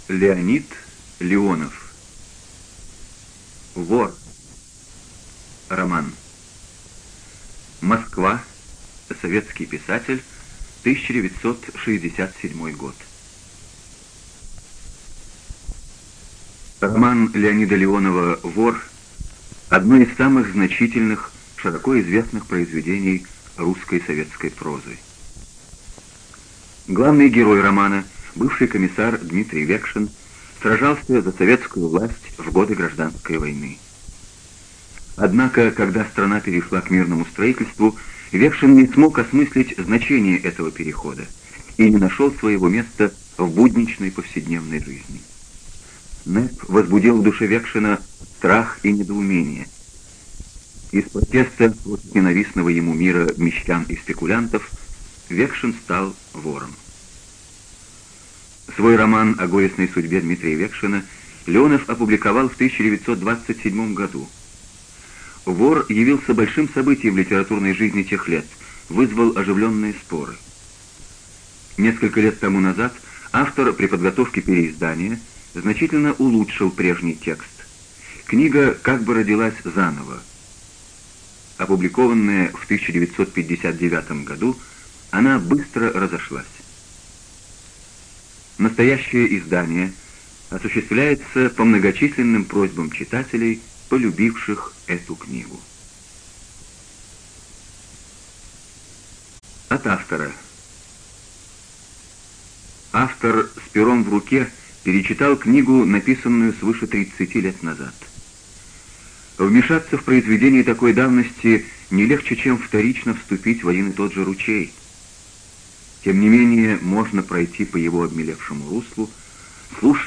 Леонид Леонов. Вор. Роман. Москва. Советский писатель. 1967 год. Роман Леонида Леонова «Вор» — одно из самых значительных, широко известных произведений русской советской прозы. Главный герой романа, бывший комиссар Дмитрий Векшин, сражался за советскую власть в годы Гражданской войны. Однако, когда страна перешла к мирному строительству, Векшин не смог осмыслить значение этого перехода и не нашел своего места в будничной повседневной жизни. НЭП возбудил в душе Векшина страх и недоумение. Из протеста против ненавистного ему мира мещан и спекулянтов Векшин стал вором. Свой роман о горестной судьбе Дмитрия Векшина Леонов опубликовал в 1927 году. «Вор» явился большим событием в литературной жизни тех лет, вызвал оживленные споры. Несколько лет тому назад автор при подготовке переиздания значительно улучшил прежний текст. Книга как бы родилась заново. Опубликованная в 1959 году, она быстро разошлась. Настоящее издание осуществляется по многочисленным просьбам читателей, полюбивших эту книгу. От автора. Автор с пером в руке перечитал книгу, написанную свыше 30 лет назад. Вмешаться в произведение такой давности не легче, чем вторично вступить в один и тот же ручей. Тем не менее, можно пройти по его обмелевшему руслу, слушая